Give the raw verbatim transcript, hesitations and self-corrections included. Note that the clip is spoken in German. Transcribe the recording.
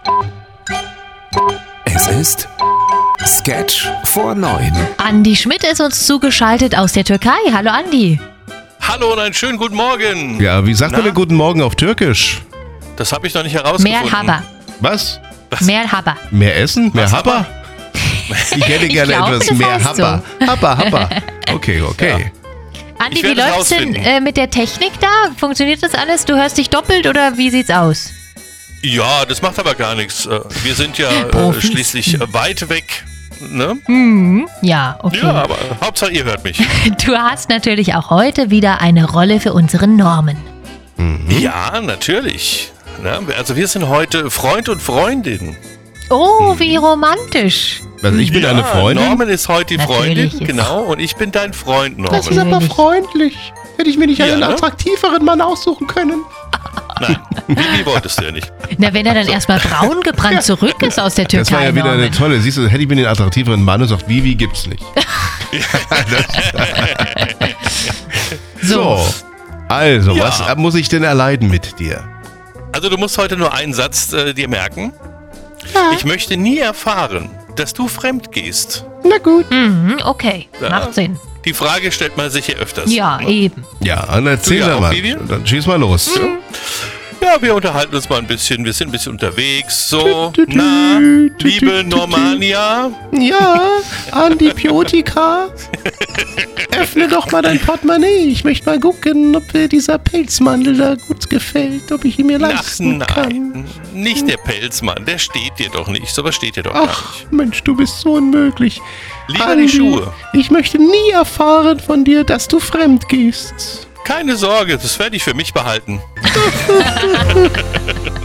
Es ist Sketch vor neun. Andi Schmidt ist uns zugeschaltet aus der Türkei. Hallo Andi. Hallo und einen schönen guten Morgen. Ja, wie sagt Na? man denn guten Morgen auf Türkisch? Das habe ich noch nicht herausgefunden. Merhaba. Was? Merhaba. Mehr essen? Mehr Was, Happa? Ich hätte gerne glaube, etwas das mehr heißt Happa. Happa, Happa. Okay, okay. Andi, Ich wie werde es läuft's denn rausfinden. äh, mit der Technik da? Funktioniert das alles? Du hörst dich doppelt oder wie sieht's aus? Ja, das macht aber gar nichts. Äh, Wir sind ja äh, Profis. schließlich äh, weit weg. Ne? Mhm. Ja, okay. Ja, aber Hauptsache ihr hört mich. Du hast natürlich auch heute wieder eine Rolle für unseren Norman. Ja, natürlich. Na, also wir sind heute Freund und Freundin. Oh, wie romantisch. Also ich bin ja, eine Freundin. Norman ist heute die Natürlich Freundin, ist- genau. Und ich bin dein Freund, Norman. Das ist aber Natürlich. freundlich. Hätte ich mir nicht Ja, einen ne? attraktiveren Mann aussuchen können. Nein, Vivi wolltest du ja nicht. Na, wenn er dann erstmal braun gebrannt zurück ist aus der Türkei. Das war ja wieder eine Norman. tolle. Siehst du, hätte ich mir den attraktiveren Mann und sagt, Vivi gibt's nicht. So. So. Also, Ja. was muss ich denn erleiden mit dir? Also du musst heute nur einen Satz äh, dir merken. Ich möchte nie erfahren, dass du fremd gehst. Na gut. Mhm, okay, Ja. macht Sinn. Die Frage stellt man sich ja öfters. Ja, eben. Ja, dann erzähl Du ja doch auch, mal. Vivi? Dann schieß mal los. Ja, wir unterhalten uns mal ein bisschen. Wir sind ein bisschen unterwegs. So, Tü, tü, tü, na, tü, tü, liebe tü, tü. Normania. Ja, Antibiotika. Öffne doch mal dein Portemonnaie. Ich möchte mal gucken, ob dir dieser Pelzmantel da gut gefällt, ob ich ihn mir Ach leisten kann. nein, nicht der Pelzmann. Der steht dir doch nicht. Sowas steht dir doch gar Ach, nicht. Mensch, du bist so unmöglich. Lieber die Schuhe. Ich möchte nie erfahren von dir, dass du fremd gehst. Keine Sorge, das werde ich für mich behalten.